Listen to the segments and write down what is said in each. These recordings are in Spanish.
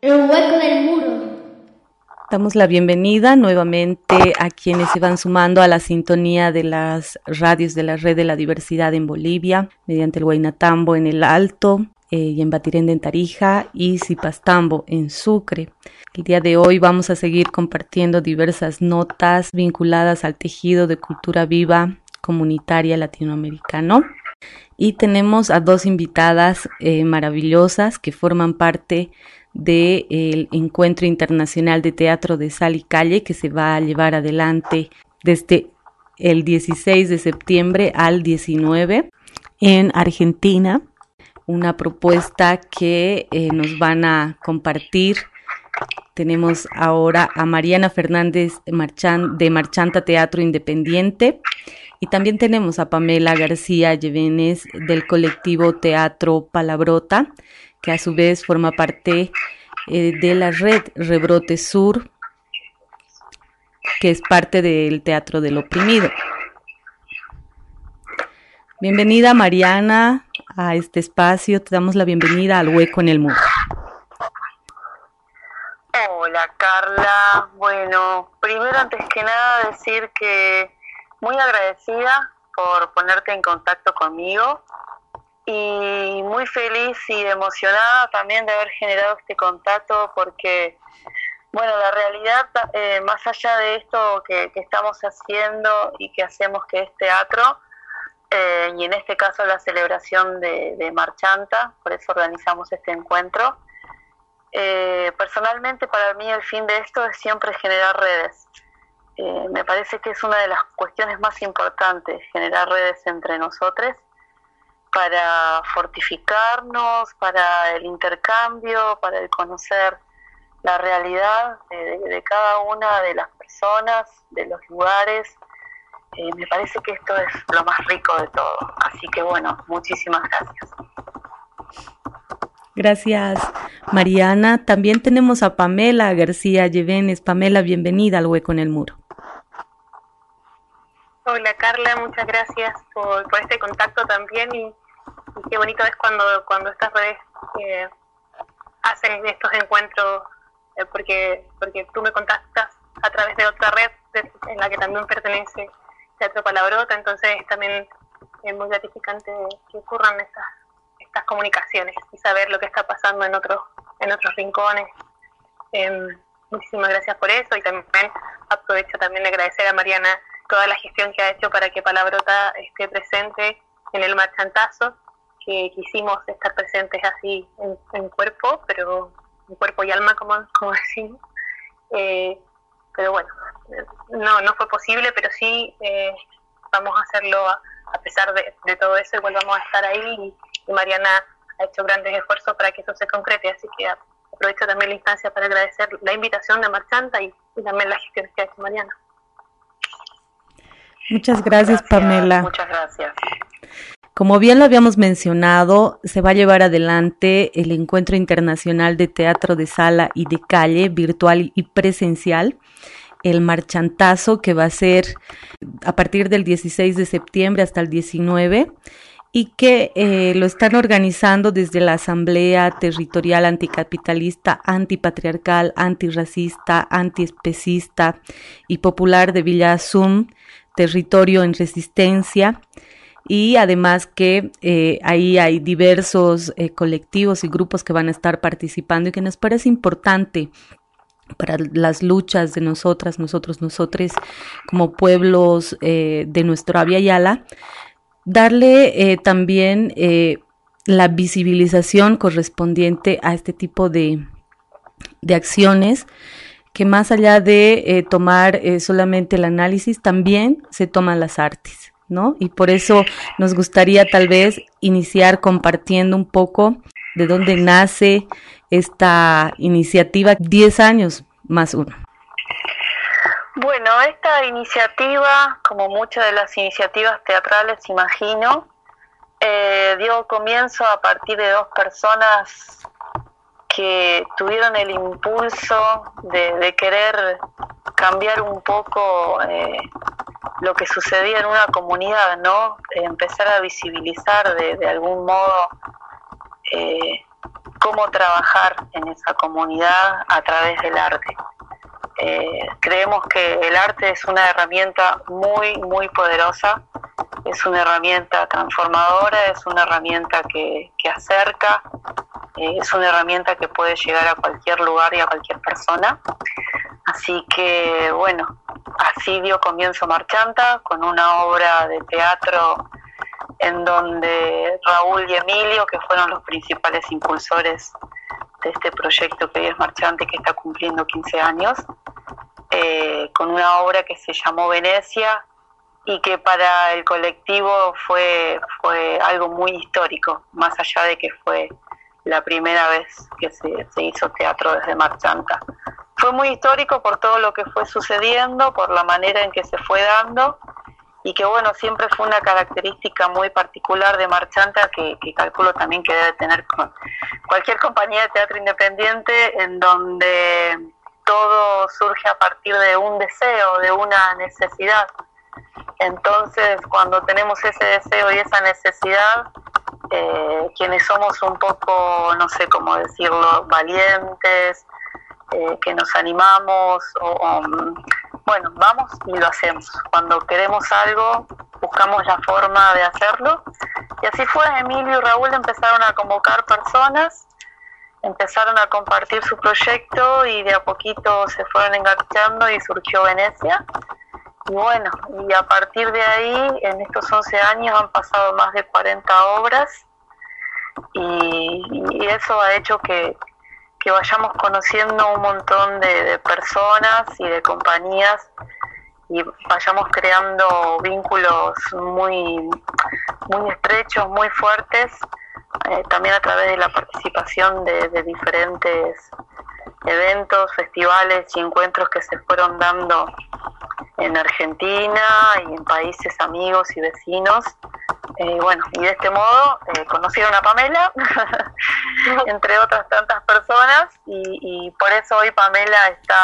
El hueco del muro. Damos la bienvenida nuevamente a quienes se van sumando a la sintonía de las radios de la Red de la Diversidad en Bolivia, mediante el Huaynatambo en el Alto, y en Batirenda en Tarija y Zipastambo en Sucre. El día de hoy vamos a seguir compartiendo diversas notas vinculadas al tejido de cultura viva comunitaria latinoamericano. Y tenemos a dos invitadas maravillosas que forman parte del Encuentro Internacional de Teatro de Sala y Calle, que se va a llevar adelante desde el 16 de septiembre al 19 en Argentina. Una propuesta que nos van a compartir. Tenemos ahora a Mariana Fernández de Marchanta Teatro Independiente, y también tenemos a Pamela García Llevenes del colectivo Teatro Palabrota, que a su vez forma parte de la red Rebrote Sur, que es parte del Teatro del Oprimido. Bienvenida, Mariana, a este espacio. Te damos la bienvenida al Hueco en el Muro. Hola, Carla. Bueno, primero, antes que nada, decir que muy agradecida por ponerte en contacto conmigo y muy feliz y emocionada también de haber generado este contacto, porque, bueno, la realidad, más allá de esto que estamos haciendo y que hacemos, que es teatro, y en este caso la celebración de Marchanta, por eso organizamos este encuentro. Personalmente, para mí el fin de esto es siempre generar redes. Me parece que es una de las cuestiones más importantes, generar redes entre nosotros para fortificarnos, para el intercambio, para el conocer la realidad de cada una de las personas, de los lugares. Me parece que esto es lo más rico de todo. Así que bueno, muchísimas gracias. Gracias, Mariana. También tenemos a Pamela García Llevenes. Pamela, bienvenida al Hueco en el Muro. Hola, Carla, muchas gracias por este contacto también, y qué bonito es cuando estas redes hacen estos encuentros, porque tú me contactas a través de otra red en la que también pertenece Teatro Palabrota, entonces también es muy gratificante que ocurran estas comunicaciones y saber lo que está pasando en otros rincones. Muchísimas gracias por eso, y también aprovecho también de agradecer a Mariana toda la gestión que ha hecho para que Palabrota esté presente en el Marchantazo, que quisimos estar presentes así en cuerpo, pero en cuerpo y alma, como decimos. Pero bueno, no fue posible, pero sí vamos a hacerlo a pesar de todo eso. Igual vamos a estar ahí, y Mariana ha hecho grandes esfuerzos para que eso se concrete, así que aprovecho también la instancia para agradecer la invitación de Marchanta y también la gestión que ha hecho Mariana. Muchas gracias, Pamela. Muchas gracias. Como bien lo habíamos mencionado, se va a llevar adelante el Encuentro Internacional de Teatro de Sala y de Calle, virtual y presencial, el Marchantazo, que va a ser a partir del 16 de septiembre hasta el 19, y que lo están organizando desde la Asamblea Territorial Anticapitalista, Antipatriarcal, Antirracista, Antiespecista y Popular de Villa Azum, Territorio en Resistencia. Y además que ahí hay diversos colectivos y grupos que van a estar participando, y que nos parece importante para las luchas de nosotras, nosotres como pueblos de nuestro Abya Yala, darle también la visibilización correspondiente a este tipo de acciones, que más allá de tomar solamente el análisis, también se toman las artes, ¿no? Y por eso nos gustaría tal vez iniciar compartiendo un poco de dónde nace esta iniciativa 10 años más uno. Bueno, esta iniciativa, como muchas de las iniciativas teatrales, imagino, dio comienzo a partir de dos personas que tuvieron el impulso de querer cambiar un poco lo que sucedía en una comunidad, ¿no? Empezar a visibilizar de algún modo cómo trabajar en esa comunidad a través del arte. Creemos que el arte es una herramienta muy, muy poderosa, es una herramienta transformadora, es una herramienta que acerca, es una herramienta que puede llegar a cualquier lugar y a cualquier persona. Así que, bueno, así dio comienzo Marchanta, con una obra de teatro en donde Raúl y Emilio, que fueron los principales impulsores de este proyecto que hoy es Marchanta y que está cumpliendo 15 años, con una obra que se llamó Venecia y que para el colectivo fue algo muy histórico, más allá de que fue la primera vez que se hizo teatro desde Marchanta. Fue muy histórico por todo lo que fue sucediendo, por la manera en que se fue dando, y que bueno, siempre fue una característica muy particular de Marchanta que calculo también que debe tener con cualquier compañía de teatro independiente, en donde todo surge a partir de un deseo, de una necesidad. Entonces, cuando tenemos ese deseo y esa necesidad, quienes somos un poco, no sé cómo decirlo, valientes, que nos animamos, bueno, vamos y lo hacemos. Cuando queremos algo, buscamos la forma de hacerlo. Y así fue, Emilio y Raúl empezaron a convocar personas, empezaron a compartir su proyecto y de a poquito se fueron enganchando y surgió Venecia. Y bueno, y a partir de ahí, en estos 11 años han pasado más de 40 obras y eso ha hecho que vayamos conociendo un montón de personas y de compañías y vayamos creando vínculos muy, muy estrechos, muy fuertes, también a través de la participación de diferentes eventos, festivales y encuentros que se fueron dando en Argentina y en países amigos y vecinos. Bueno, y de este modo conocieron a Pamela, entre otras tantas personas, y por eso hoy Pamela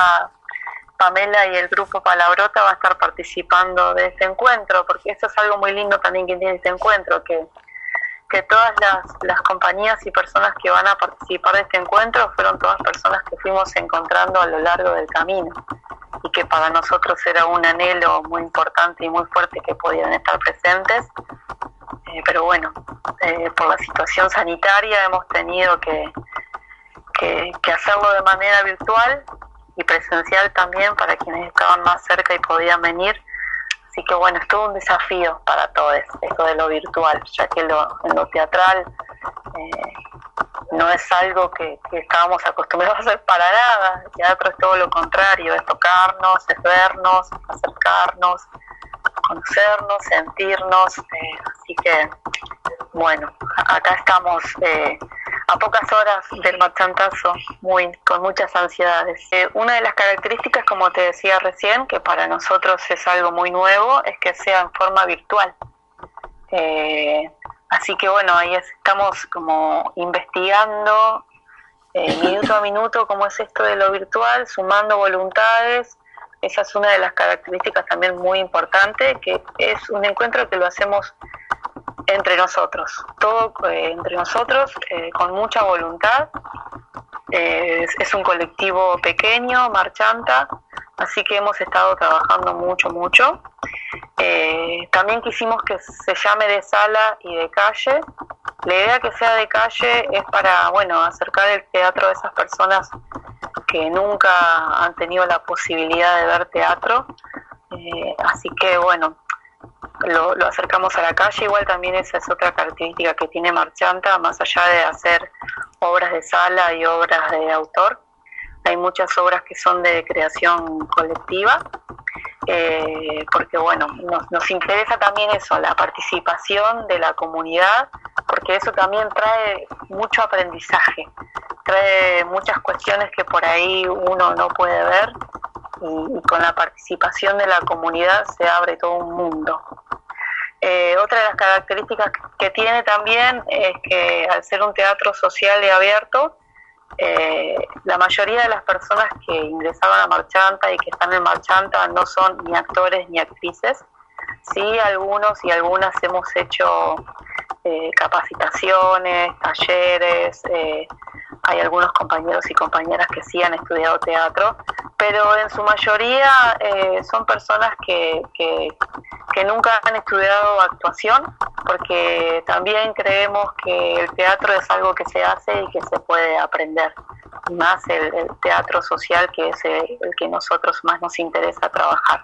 y el grupo Palabrota va a estar participando de este encuentro, porque eso es algo muy lindo también que tiene este encuentro, que todas las compañías y personas que van a participar de este encuentro fueron todas personas que fuimos encontrando a lo largo del camino y que para nosotros era un anhelo muy importante y muy fuerte que podían estar presentes, pero bueno, por la situación sanitaria hemos tenido que hacerlo de manera virtual y presencial también para quienes estaban más cerca y podían venir. Así que bueno, es todo un desafío para todos esto de lo virtual, ya que en lo teatral no es algo que estábamos acostumbrados a hacer para nada. El teatro es todo lo contrario, es tocarnos, es vernos, acercarnos, conocernos, sentirnos. Así que bueno, acá estamos a pocas horas del Marchantazo, con muchas ansiedades. Una de las características, como te decía recién, que para nosotros es algo muy nuevo, es que sea en forma virtual. Así que bueno, ahí estamos como investigando minuto a minuto cómo es esto de lo virtual, sumando voluntades. Esa es una de las características también muy importante, que es un encuentro que lo hacemos entre nosotros, todo entre nosotros, con mucha voluntad. Es un colectivo pequeño, Marchanta, así que hemos estado trabajando mucho. También quisimos que se llame de sala y de calle. La idea que sea de calle es para, bueno, acercar el teatro a esas personas que nunca han tenido la posibilidad de ver teatro. Así que bueno, lo acercamos a la calle. Igual también esa es otra característica que tiene Marchanta, más allá de hacer obras de sala y obras de autor. Hay muchas obras que son de creación colectiva, porque bueno, nos interesa también eso, la participación de la comunidad, porque eso también trae mucho aprendizaje, trae muchas cuestiones que por ahí uno no puede ver, y con la participación de la comunidad se abre todo un mundo. Otra de las características que tiene también es que al ser un teatro social y abierto, la mayoría de las personas que ingresaban a Marchanta y que están en Marchanta no son ni actores ni actrices. Sí, algunos y algunas hemos hecho capacitaciones, talleres, hay algunos compañeros y compañeras que sí han estudiado teatro, pero en su mayoría son personas que nunca han estudiado actuación, porque también creemos que el teatro es algo que se hace y que se puede aprender, y más el teatro social, que es el que nosotros más nos interesa trabajar.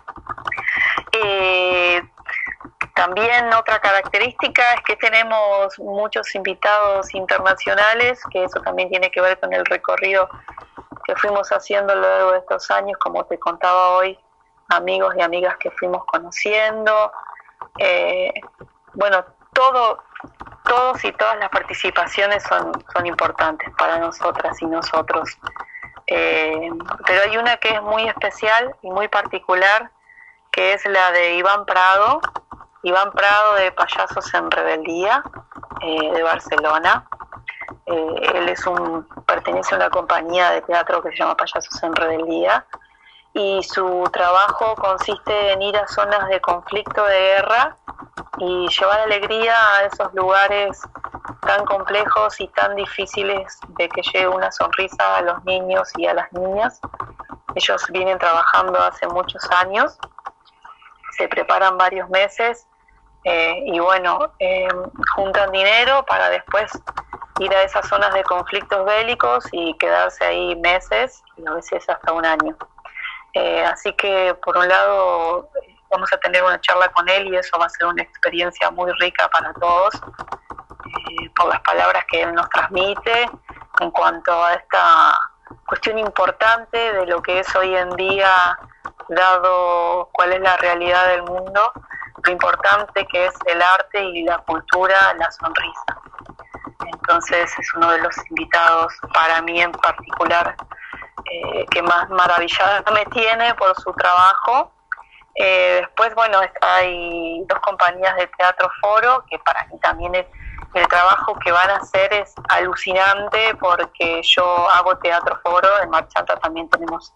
También otra característica es que tenemos muchos invitados internacionales, que eso también tiene que ver con el recorrido que fuimos haciendo a lo largo de estos años, como te contaba hoy, amigos y amigas que fuimos conociendo. Bueno, todos y todas las participaciones son importantes para nosotras y nosotros. Pero hay una que es muy especial y muy particular, que es la de Iván Prado de Payasos en Rebeldía, de Barcelona. Él pertenece a una compañía de teatro que se llama Payasos en Rebeldía, y su trabajo consiste en ir a zonas de conflicto, de guerra, y llevar alegría a esos lugares tan complejos y tan difíciles, de que llegue una sonrisa a los niños y a las niñas. Ellos vienen trabajando hace muchos años, se preparan varios meses, y bueno, juntan dinero para después ir a esas zonas de conflictos bélicos y quedarse ahí meses, y a veces hasta un año. Así que por un lado vamos a tener una charla con él, y eso va a ser una experiencia muy rica para todos, por las palabras que él nos transmite en cuanto a esta cuestión importante de lo que es hoy en día, dado cuál es la realidad del mundo, lo importante que es el arte y la cultura, la sonrisa. Entonces es uno de los invitados, para mí en particular, que más maravillada me tiene por su trabajo. Después, bueno, hay dos compañías de Teatro Foro, que para mí también el trabajo que van a hacer es alucinante, porque yo hago Teatro Foro, en Marchanta también tenemos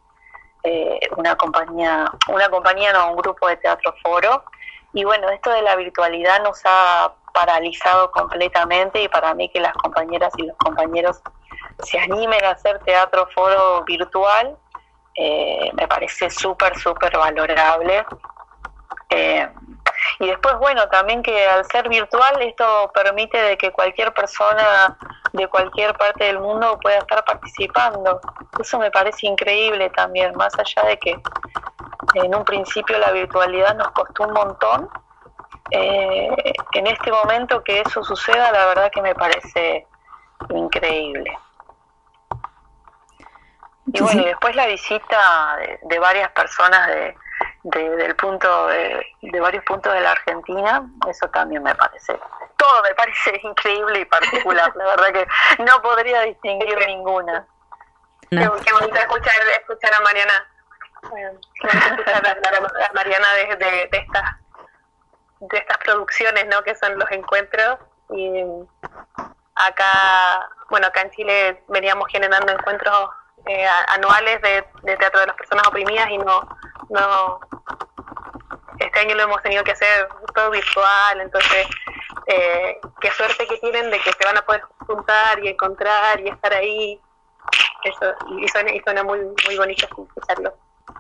un grupo de Teatro Foro, y bueno, esto de la virtualidad nos ha paralizado completamente, y para mí que las compañeras y los compañeros se animen a hacer Teatro Foro virtual, me parece súper valorable. Y después, bueno, también que al ser virtual esto permite de que cualquier persona de cualquier parte del mundo pueda estar participando. Eso me parece increíble también, más allá de que en un principio la virtualidad nos costó un montón. En este momento que eso suceda, la verdad que me parece increíble. Y bueno, y después la visita de varias personas de varios puntos de la Argentina, eso también me parece, todo me parece increíble y particular. La verdad que no podría distinguir ninguna. Qué bonito escuchar a Mariana. Qué bonito escuchar a Mariana de estas producciones, ¿no?, que son los encuentros. Y acá en Chile veníamos generando encuentros anuales de teatro de las personas oprimidas, y no este año lo hemos tenido que hacer todo virtual. Entonces qué suerte que tienen de que se van a poder juntar y encontrar y estar ahí. Eso, y suena muy bonito escucharlo.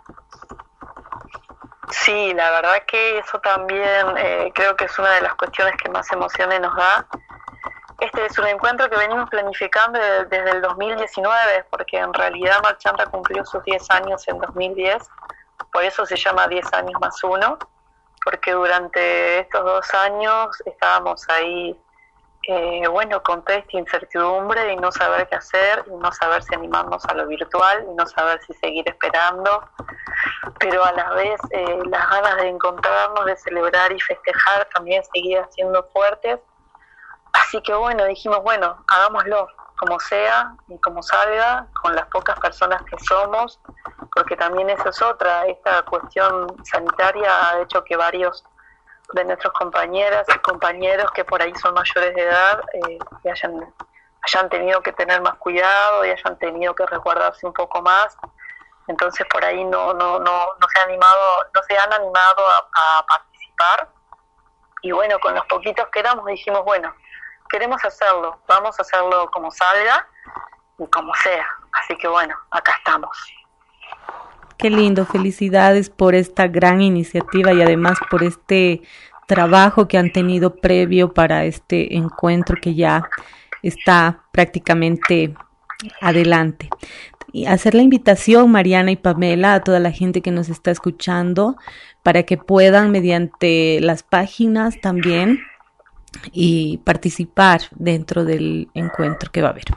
Sí, la verdad que eso también creo que es una de las cuestiones que más emociones nos da. Este es un encuentro que venimos planificando desde el 2019, porque en realidad Marchanta cumplió sus 10 años en 2010, por eso se llama 10 años más uno, porque durante estos 2 años estábamos ahí, con toda esta incertidumbre y no saber qué hacer, y no saber si animarnos a lo virtual, y no saber si seguir esperando, pero a la vez las ganas de encontrarnos, de celebrar y festejar también seguían siendo fuertes. Así que dijimos, hagámoslo como sea y como salga, con las pocas personas que somos, porque también eso es otra, esta cuestión sanitaria ha hecho que varios de nuestros compañeras y compañeros que por ahí son mayores de edad que hayan tenido que tener más cuidado y hayan tenido que resguardarse un poco más. Entonces por ahí no se han animado a participar, y con los poquitos que éramos dijimos, queremos hacerlo, vamos a hacerlo como salga, como sea. Así que bueno, acá estamos. Qué lindo, felicidades por esta gran iniciativa y además por este trabajo que han tenido previo para este encuentro que ya está prácticamente adelante. Y hacer la invitación, Mariana y Pamela, a toda la gente que nos está escuchando para que puedan mediante las páginas también y participar dentro del encuentro que va a haber.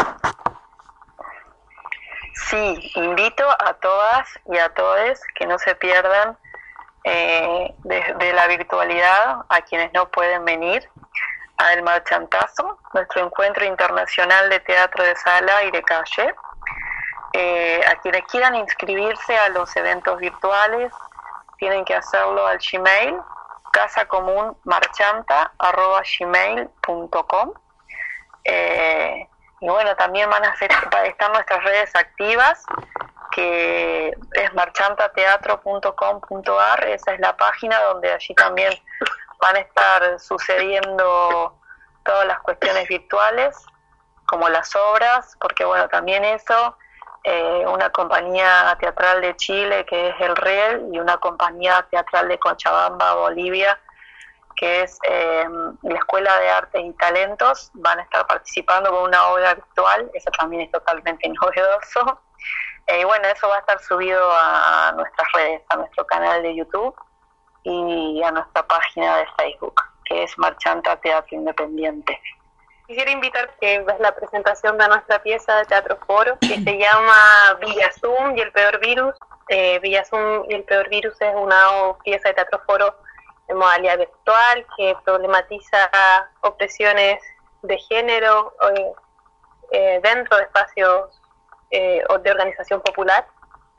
Sí, invito a todas y a todos que no se pierdan de la virtualidad, a quienes no pueden venir, al Marchantazo, nuestro encuentro internacional de teatro de sala y de calle. A quienes quieran inscribirse a los eventos virtuales, tienen que hacerlo al Gmail, casacomunmarchanta@gmail.com. Y bueno, también van a estar nuestras redes activas, que es marchantateatro.com.ar. Esa es la página donde allí también van a estar sucediendo todas las cuestiones virtuales, como las obras, porque bueno, también eso, una compañía teatral de Chile, que es El Riel, y una compañía teatral de Cochabamba, Bolivia, que es la Escuela de Artes y Talentos, van a estar participando con una obra virtual. Eso también es totalmente novedoso. Y bueno, eso va a estar subido a nuestras redes, a nuestro canal de YouTube y a nuestra página de Facebook, que es Marchanta Teatro Independiente. Quisiera invitar que ves la presentación de nuestra pieza de Teatro Foro, que se llama Villa Zoom y el Peor Virus. Villa Zoom y el Peor Virus es una pieza de Teatro Foro en modalidad virtual que problematiza opresiones de género dentro de espacios de organización popular.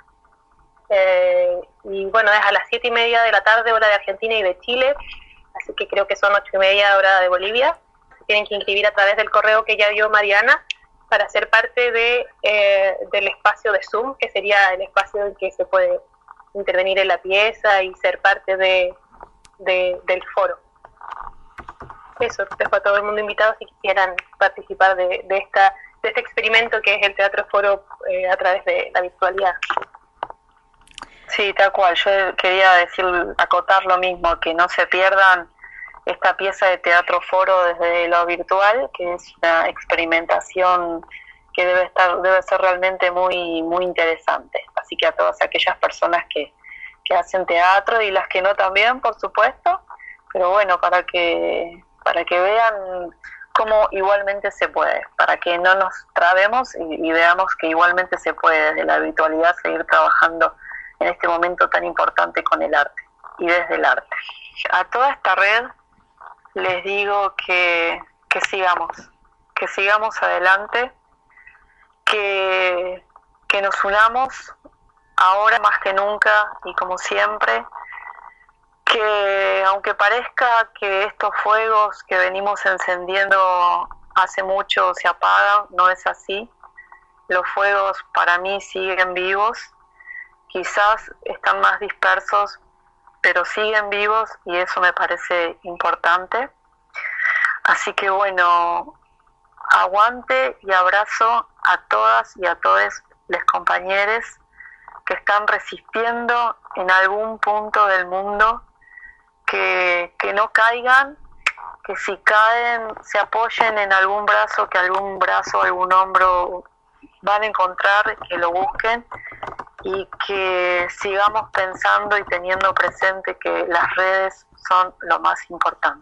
Y bueno, es a las 7:30 de la tarde, hora de Argentina y de Chile, así que creo que son 8:30 hora de Bolivia. Se tienen que inscribir a través del correo que ya dio Mariana para ser parte del espacio de Zoom, que sería el espacio en que se puede intervenir en la pieza y ser parte del foro. Eso, dejo a todo el mundo invitado si quisieran participar de este experimento que es el Teatro Foro a través de la virtualidad. Sí, tal cual. Yo quería acotar lo mismo, que no se pierdan esta pieza de Teatro Foro desde lo virtual, que es una experimentación que debe ser realmente muy, muy interesante. Así que a todas aquellas personas que hacen teatro y las que no también, por supuesto, pero bueno, para que vean cómo igualmente se puede, para que no nos trabemos y veamos que igualmente se puede desde la virtualidad seguir trabajando en este momento tan importante con el arte y desde el arte. A toda esta red les digo que sigamos adelante, que nos unamos ahora más que nunca y como siempre, que aunque parezca que estos fuegos que venimos encendiendo hace mucho se apagan, no es así. Los fuegos para mí siguen vivos, quizás están más dispersos, pero siguen vivos y eso me parece importante. Así que bueno, aguante y abrazo a todas y a todos los compañeros que están resistiendo en algún punto del mundo, que no caigan, que si caen se apoyen en algún brazo, que algún brazo, algún hombro van a encontrar, que lo busquen y que sigamos pensando y teniendo presente que las redes son lo más importante.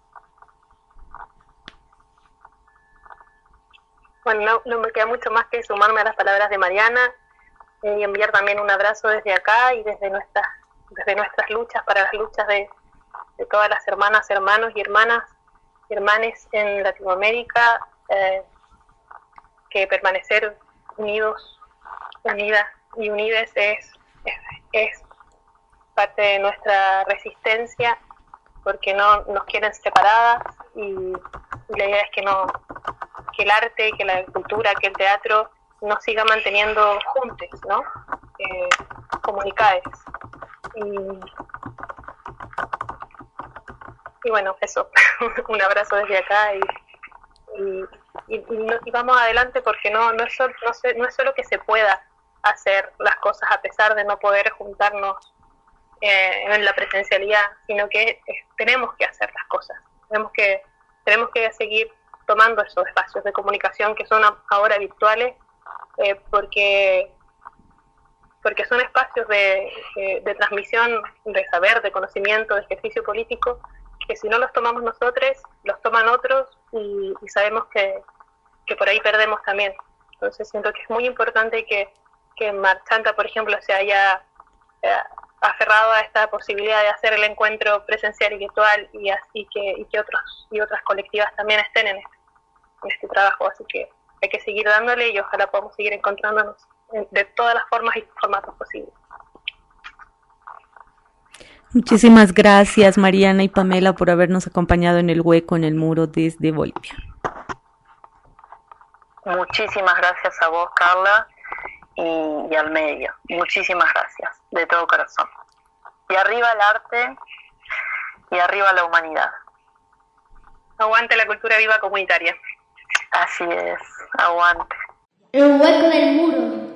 Bueno, no me queda mucho más que sumarme a las palabras de Mariana y enviar también un abrazo desde acá y desde nuestras luchas, para las luchas de todas las hermanas, hermanos y hermanes en Latinoamérica, que permanecer unidas y unides es parte de nuestra resistencia, porque no nos quieren separadas y la idea es que el arte, que la cultura, que el teatro nos siga manteniendo juntos, ¿no? Comunicados. Y bueno, eso, un abrazo desde acá y y vamos adelante, porque no es solo que se pueda hacer las cosas a pesar de no poder juntarnos en la presencialidad, sino que tenemos que hacer las cosas, tenemos que seguir tomando esos espacios de comunicación que son ahora virtuales, porque son espacios de transmisión de saber, de conocimiento, de ejercicio político, que si no los tomamos nosotros, los toman otros, y sabemos que por ahí perdemos también. Entonces siento que es muy importante que Marchanta, por ejemplo, se haya aferrado a esta posibilidad de hacer el encuentro presencial y virtual, y que otras colectivas también estén en este trabajo. Así que hay que seguir dándole, y ojalá podamos seguir encontrándonos de todas las formas y formatos posibles. Muchísimas gracias, Mariana y Pamela, por habernos acompañado en El Hueco en el Muro desde Bolivia. Muchísimas gracias a vos, Carla, y al medio. Muchísimas gracias, de todo corazón. Y arriba el arte, y arriba la humanidad. Aguante la cultura viva comunitaria. Así es, aguante. El Hueco en el Muro.